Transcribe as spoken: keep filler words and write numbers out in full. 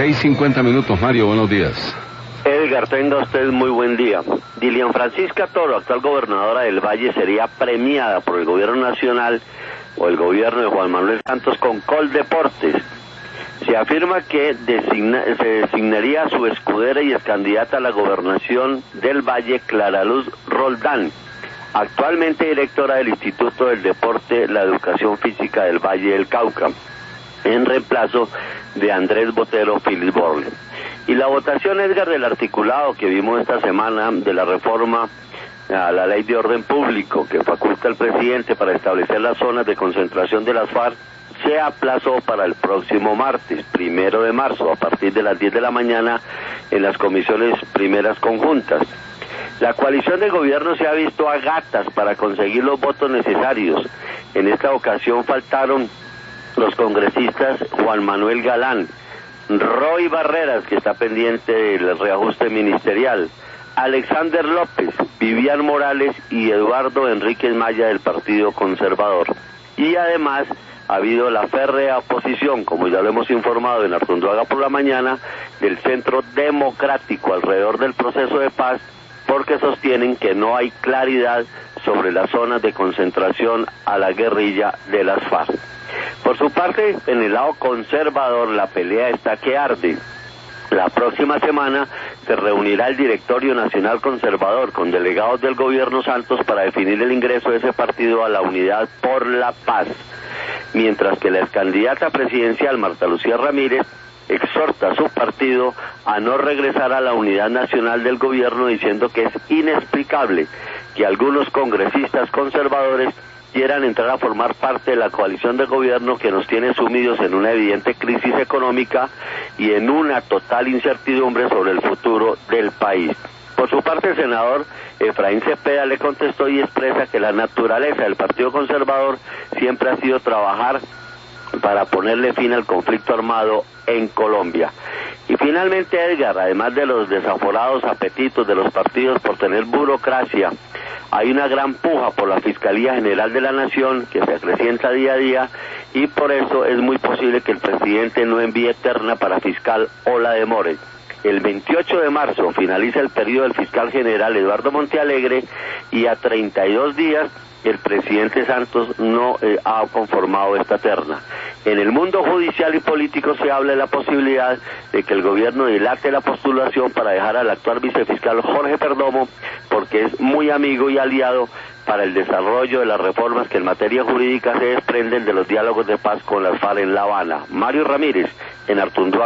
seis cincuenta minutos, Mario, buenos días. Edgar, tenga usted muy buen día. Dilian Francisca Toro, actual gobernadora del Valle, sería premiada por el gobierno nacional o el gobierno de Juan Manuel Santos con Coldeportes. Se afirma que designa, se designaría a su escudera y es candidata a la gobernación del Valle, Clara Luz Roldán, actualmente directora del Instituto del Deporte, la Educación Física del Valle del Cauca, en reemplazo de Andrés Botero Filiz Borle. Y la votación, Edgar, del articulado que vimos esta semana de la reforma a la Ley de Orden Público que faculta al presidente para establecer las zonas de concentración de las FARC se aplazó para el próximo martes, primero de marzo, a partir de las diez de la mañana en las comisiones primeras conjuntas. La coalición de gobierno se ha visto a gatas para conseguir los votos necesarios. En esta ocasión faltaron los congresistas Juan Manuel Galán, Roy Barreras, que está pendiente del reajuste ministerial, Alexander López, Vivian Morales y Eduardo Enríquez Maya del Partido Conservador. Y además ha habido la férrea oposición, como ya lo hemos informado en Artunduaga por la mañana, del Centro Democrático alrededor del proceso de paz, porque sostienen que no hay claridad sobre las zonas de concentración a la guerrilla de las FARC. Por su parte, en el lado conservador, la pelea está que arde. La próxima semana se reunirá el Directorio Nacional Conservador con delegados del gobierno Santos para definir el ingreso de ese partido a la Unidad por la Paz, mientras que la excandidata presidencial Marta Lucía Ramírez exhorta a su partido a no regresar a la unidad nacional del gobierno, diciendo que es inexplicable que algunos congresistas conservadores quieran entrar a formar parte de la coalición de gobierno que nos tiene sumidos en una evidente crisis económica y en una total incertidumbre sobre el futuro del país. Por su parte, el senador Efraín Cepeda le contestó y expresa que la naturaleza del Partido Conservador siempre ha sido trabajar para ponerle fin al conflicto armado en Colombia. Y finalmente, Edgar, además de los desaforados apetitos de los partidos por tener burocracia, hay una gran puja por la Fiscalía General de la Nación que se acrecienta día a día, y por eso es muy posible que el presidente no envíe terna para fiscal o la demore. El veintiocho de marzo finaliza el periodo del fiscal general Eduardo Montealegre y a treinta y dos días el presidente Santos no eh, ha conformado esta terna. En el mundo judicial y político se habla de la posibilidad de que el gobierno dilate la postulación para dejar al actual vicefiscal Jorge Perdomo, porque es muy amigo y aliado para el desarrollo de las reformas que en materia jurídica se desprenden de los diálogos de paz con las FARC en La Habana. Mario Ramírez, en Artunduaga.